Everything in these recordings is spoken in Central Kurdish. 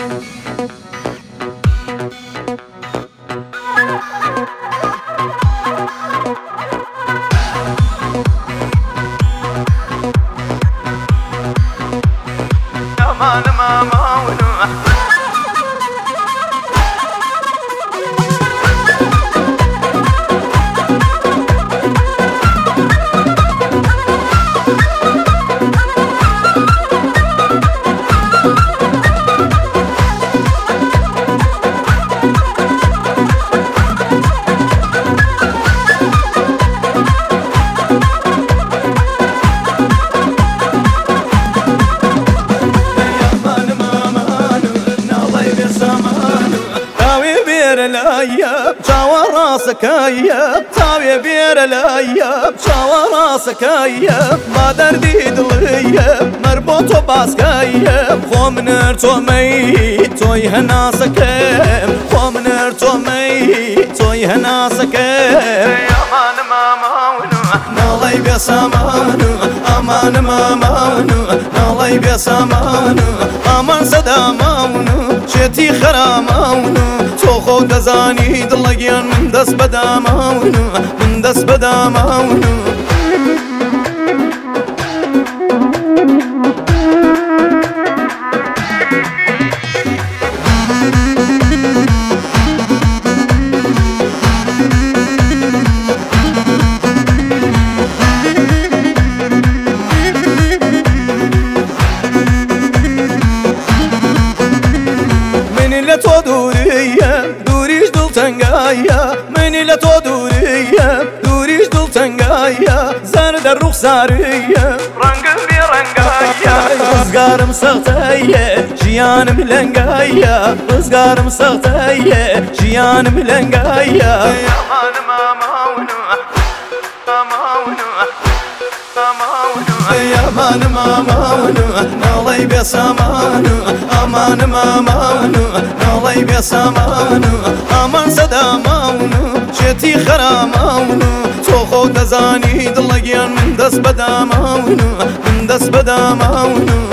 راسكايا تاوي بير لايا شاوا راسكايا ما دردي دليا مربوط باسكايا خو منر تومي توي هناسكا خو منر تومي توي هناسكا امان مامانو نالي بسامانو امان مامانو نالي بسامانو امان صدامانو شتي خرامانو تو خود دزانی دلگیان من دست بدامانو من دست بدامانو من تو دوریه دوریش دل تنگایا منی لتو دوریه دوریش دل تنگایا زرد رخساریه رنگ بی رنگایا رزگارم سختایه جیانم لنگایا رزگارم سختایه جیانم لنگایا امان مامانو مامانو امان مامانو نالي بسامانو امان مامانو نالي بسامانو امان صدامانو شتي خرامانو تو خود دزانی دلگیان من دست بدامانو من دست بدامانو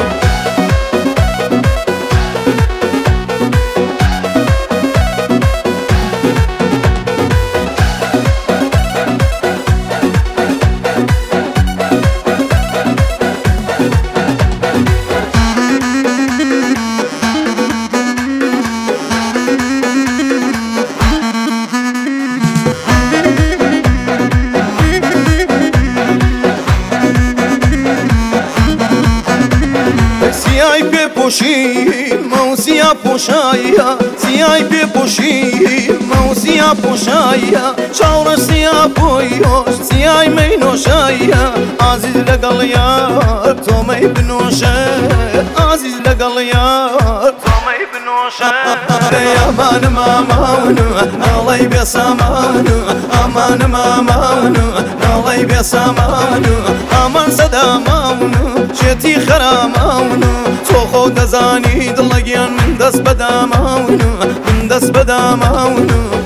سیای بپوشی موسیا پوشایا سیای بپوشی موسیا پوشایا چاور سیا پویوش سیای مینوشایا عزیز لگل یار تو می بنوشه عزیز لگل یار تو می بنوشه امان مامانو نالي بسامانو امان مامانو نالي بسامانو امان صدامانو شتي خرامانو تو خود دزانی دلگیان من دست بدامانو من دست بدامانو